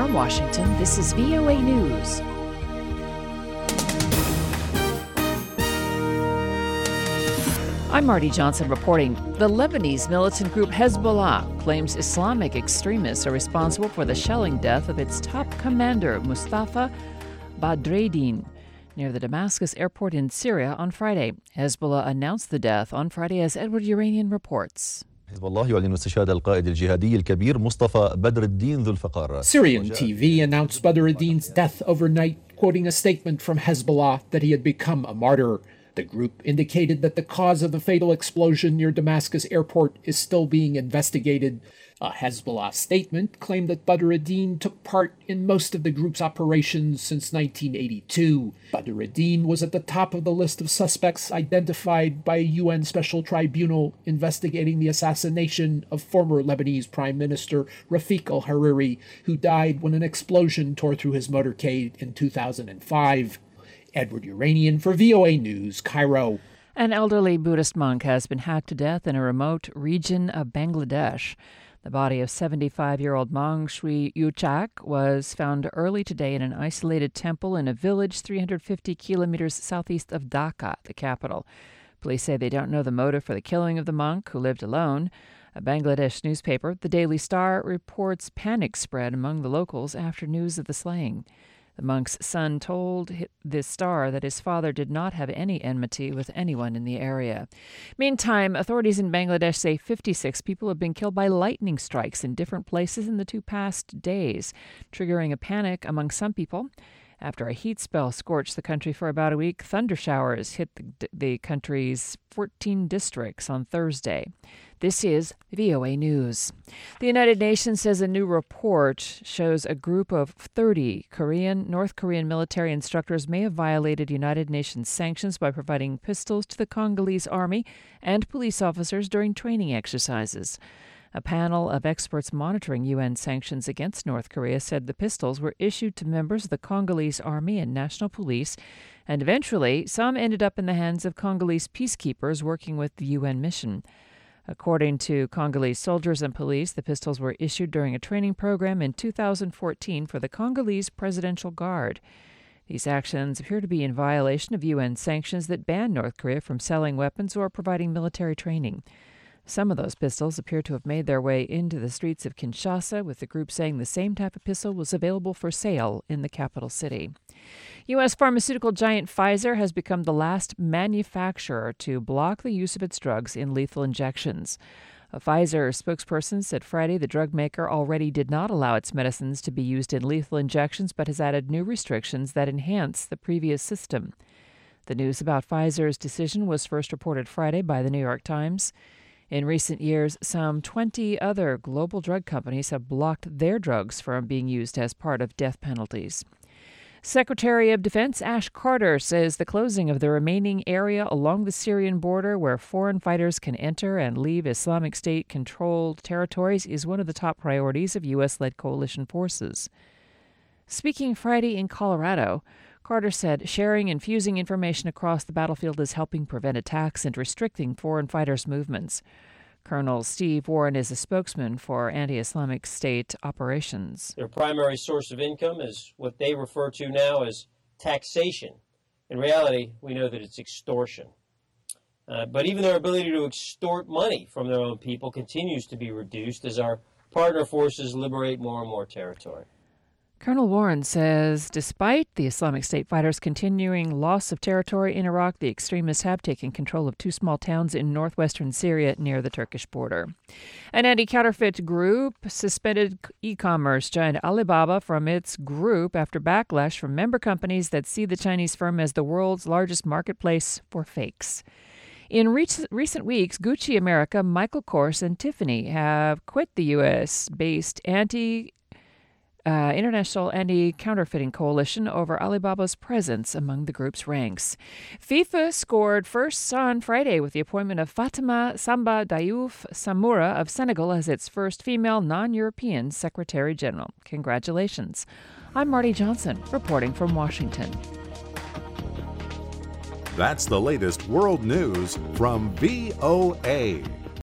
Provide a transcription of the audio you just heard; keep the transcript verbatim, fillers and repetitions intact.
From Washington, this is V O A News. I'm Marty Johnson reporting. The Lebanese militant group Hezbollah claims Islamic extremists are responsible for the shelling death of its top commander, Mustafa Badreddin, near the Damascus airport in Syria on Friday. Hezbollah announced the death on Friday, as Edward Uranian reports. Syrian T V announced Badreddin's death overnight, quoting a statement from Hezbollah that he had become a martyr. The group indicated that the cause of the fatal explosion near Damascus airport is still being investigated. A Hezbollah statement claimed that Badreddin took part in most of the group's operations since nineteen eighty-two. Badreddin was at the top of the list of suspects identified by a U N special tribunal investigating the assassination of former Lebanese Prime Minister Rafik al-Hariri, who died when an explosion tore through his motorcade in two thousand five. Edward Uranian for V O A News, Cairo. An elderly Buddhist monk has been hacked to death in a remote region of Bangladesh. The body of seventy-five-year-old monk Sri Yuchak was found early today in an isolated temple in a village three hundred fifty kilometers southeast of Dhaka, the capital. Police say they don't know the motive for the killing of the monk, who lived alone. A Bangladesh newspaper, the Daily Star, reports panic spread among the locals after news of the slaying. The monk's son told the Star that his father did not have any enmity with anyone in the area. Meantime, authorities in Bangladesh say fifty-six people have been killed by lightning strikes in different places in the two past days, triggering a panic among some people. After a heat spell scorched the country for about a week, thunder showers hit the, the country's fourteen districts on Thursday. This is V O A News. The United Nations says a new report shows a group of thirty Korean, North Korean military instructors may have violated United Nations sanctions by providing pistols to the Congolese army and police officers during training exercises. A panel of experts monitoring U N sanctions against North Korea said the pistols were issued to members of the Congolese army and national police, and eventually some ended up in the hands of Congolese peacekeepers working with the U N mission. According to Congolese soldiers and police, the pistols were issued during a training program in two thousand fourteen for the Congolese Presidential Guard. These actions appear to be in violation of U N sanctions that ban North Korea from selling weapons or providing military training. Some of those pistols appear to have made their way into the streets of Kinshasa, with the group saying the same type of pistol was available for sale in the capital city. U S pharmaceutical giant Pfizer has become the last manufacturer to block the use of its drugs in lethal injections. A Pfizer spokesperson said Friday the drug maker already did not allow its medicines to be used in lethal injections, but has added new restrictions that enhance the previous system. The news about Pfizer's decision was first reported Friday by the New York Times. In recent years, some twenty other global drug companies have blocked their drugs from being used as part of death penalties. Secretary of Defense Ash Carter says the closing of the remaining area along the Syrian border where foreign fighters can enter and leave Islamic State-controlled territories is one of the top priorities of U S-led coalition forces. Speaking Friday in Colorado, Carter said sharing and fusing information across the battlefield is helping prevent attacks and restricting foreign fighters' movements. Colonel Steve Warren is a spokesman for anti-Islamic State operations. Their primary source of income is what they refer to now as taxation. In reality, we know that it's extortion. Uh, but even their ability to extort money from their own people continues to be reduced as our partner forces liberate more and more territory. Colonel Warren says despite the Islamic State fighters' continuing loss of territory in Iraq, the extremists have taken control of two small towns in northwestern Syria near the Turkish border. An anti-counterfeit group suspended e-commerce giant Alibaba from its group after backlash from member companies that see the Chinese firm as the world's largest marketplace for fakes. In re- recent weeks, Gucci America, Michael Kors, and Tiffany have quit the U S-based anti Uh, International Anti-Counterfeiting Coalition over Alibaba's presence among the group's ranks. FIFA scored first on Friday with the appointment of Fatima Samba Diouf Samura of Senegal as its first female non-European Secretary General. Congratulations. I'm Marty Johnson, reporting from Washington. That's the latest world news from V O A.